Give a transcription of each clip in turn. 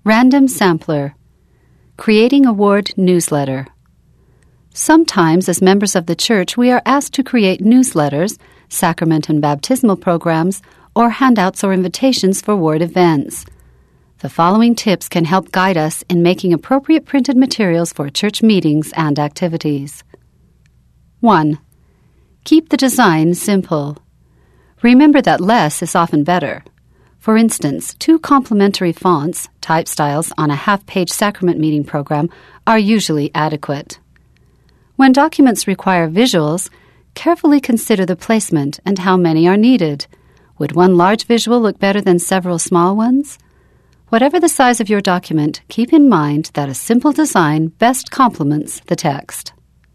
Random Sampler. Creating a Ward Newsletter. Sometimes, as members of the church, we are asked to create newsletters, sacrament and baptismal programs, or handouts or invitations for ward events. The following tips can help guide us in making appropriate printed materials for church meetings and activities. 1. Keep the design simple. Remember that less is often better. For instance, 2 complementary fonts, type styles, on a half-page sacrament meeting program are usually adequate. When documents require visuals, carefully consider the placement and how many are needed. Would one large visual look better than several small ones? Whatever the size of your document, keep in mind that a simple design best complements the text.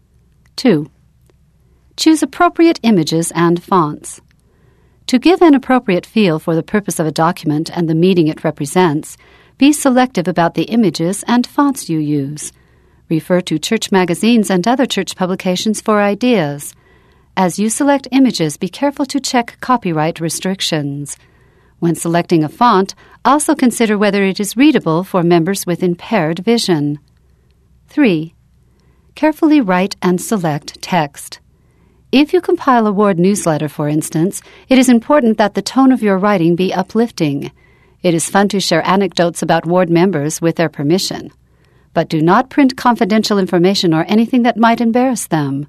2. Choose appropriate images and fonts. To give an appropriate feel for the purpose of a document and the meeting it represents, be selective about the images and fonts you use. Refer to church magazines and other church publications for ideas. As you select images, be careful to check copyright restrictions. When selecting a font, also consider whether it is readable for members with impaired vision. 3. Carefully write and select text. If you compile a ward newsletter, for instance, it is important that the tone of your writing be uplifting. It is fun to share anecdotes about ward members with their permission. But do not print confidential information or anything that might embarrass them.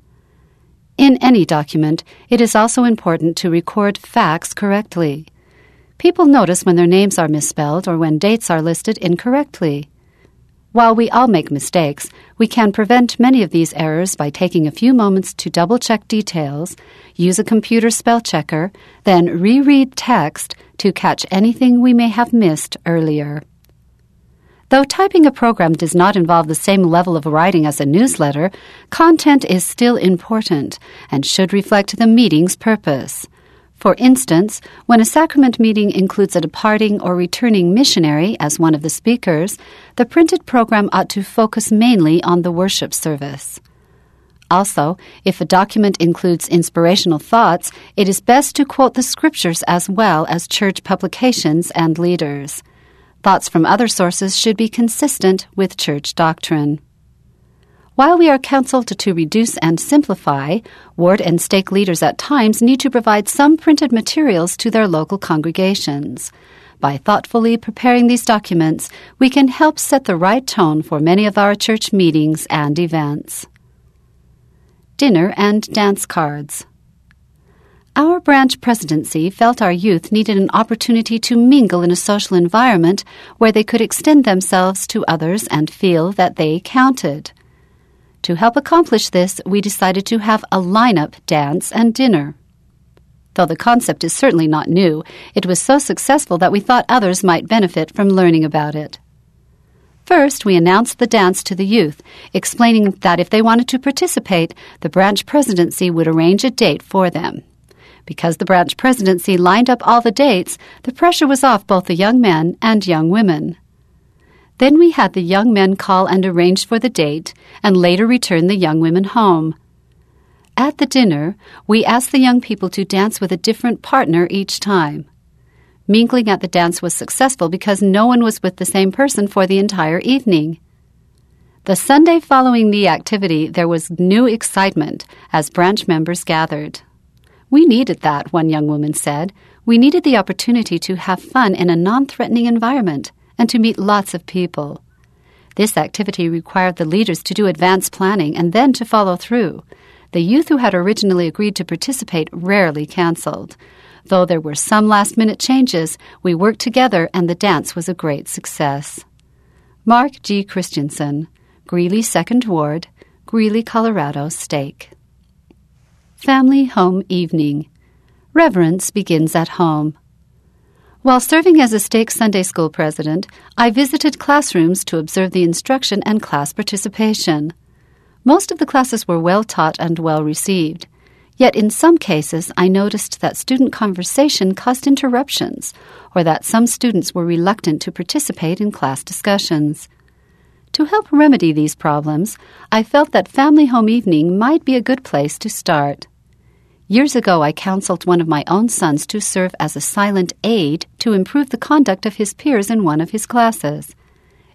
In any document, it is also important to record facts correctly. People notice when their names are misspelled or when dates are listed incorrectly. While we all make mistakes, we can prevent many of these errors by taking a few moments to double-check details, use a computer spell checker, then reread text to catch anything we may have missed earlier. Though typing a program does not involve the same level of writing as a newsletter, content is still important and should reflect the meeting's purpose. For instance, when a sacrament meeting includes a departing or returning missionary as one of the speakers, the printed program ought to focus mainly on the worship service. Also, if a document includes inspirational thoughts, it is best to quote the scriptures as well as church publications and leaders. Thoughts from other sources should be consistent with church doctrine. While we are counseled to reduce and simplify, ward and stake leaders at times need to provide some printed materials to their local congregations. By thoughtfully preparing these documents, we can help set the right tone for many of our church meetings and events. Dinner and dance cards. Our branch presidency felt our youth needed an opportunity to mingle in a social environment where they could extend themselves to others and feel that they counted. To help accomplish this, we decided to have a lineup dance and dinner. Though the concept is certainly not new, it was so successful that we thought others might benefit from learning about it. First, we announced the dance to the youth, explaining that if they wanted to participate, the branch presidency would arrange a date for them. Because the branch presidency lined up all the dates, the pressure was off both the young men and young women. Then we had the young men call and arrange for the date, and later return the young women home. At the dinner, we asked the young people to dance with a different partner each time. Mingling at the dance was successful because no one was with the same person for the entire evening. The Sunday following the activity, there was new excitement as branch members gathered. We needed that, one young woman said. We needed the opportunity to have fun in a non-threatening environment and to meet lots of people. This activity required the leaders to do advanced planning and then to follow through. The youth who had originally agreed to participate rarely canceled. Though there were some last-minute changes, we worked together and the dance was a great success. Mark G. Christensen, Greeley 2nd Ward, Greeley, Colorado, Stake. Family Home Evening. Reverence begins at home. While serving as a Stake Sunday School president, I visited classrooms to observe the instruction and class participation. Most of the classes were well taught and well received. Yet in some cases, I noticed that student conversation caused interruptions, or that some students were reluctant to participate in class discussions. To help remedy these problems, I felt that Family Home Evening might be a good place to start. Years ago, I counseled one of my own sons to serve as a silent aide to improve the conduct of his peers in one of his classes.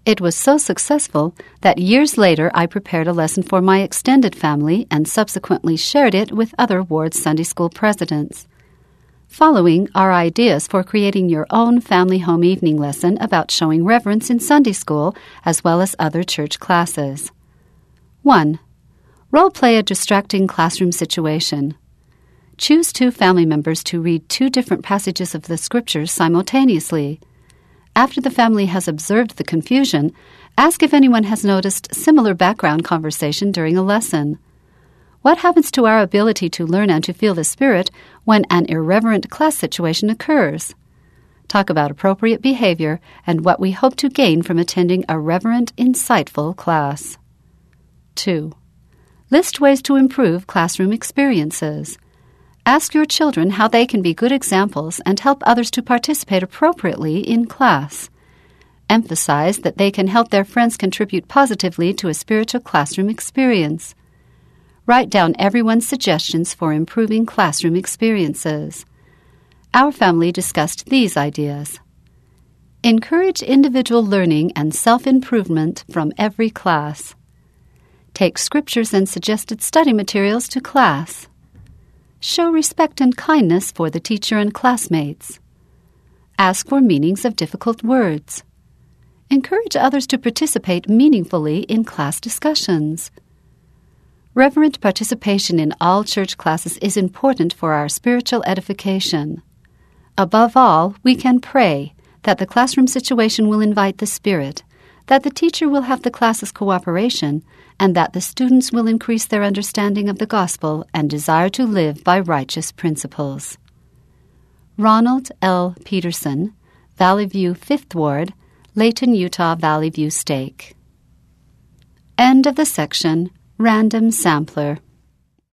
It was so successful that years later I prepared a lesson for my extended family and subsequently shared it with other ward Sunday school presidents. Following are ideas for creating your own family home evening lesson about showing reverence in Sunday school as well as other church classes. 1. Role-play a distracting classroom situation. Choose 2 family members to read 2 different passages of the Scriptures simultaneously. After the family has observed the confusion, ask if anyone has noticed similar background conversation during a lesson. What happens to our ability to learn and to feel the Spirit when an irreverent class situation occurs? Talk about appropriate behavior and what we hope to gain from attending a reverent, insightful class. 2. List ways to improve classroom experiences. Ask your children how they can be good examples and help others to participate appropriately in class. Emphasize that they can help their friends contribute positively to a spiritual classroom experience. Write down everyone's suggestions for improving classroom experiences. Our family discussed these ideas. Encourage individual learning and self-improvement from every class. Take scriptures and suggested study materials to class. Show respect and kindness for the teacher and classmates. Ask for meanings of difficult words. Encourage others to participate meaningfully in class discussions. Reverent participation in all church classes is important for our spiritual edification. Above all, we can pray that the classroom situation will invite the Spirit, that the teacher will have the class's cooperation, and that the students will increase their understanding of the gospel and desire to live by righteous principles. Ronald L. Peterson, Valley View 5th Ward, Layton, Utah Valley View Stake. End of the section. Random Sampler.